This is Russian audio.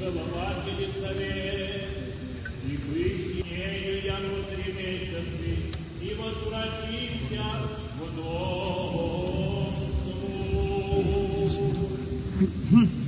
целователи совет, и пыщи нею я внутри месяцы, и возвратимся в дом свой.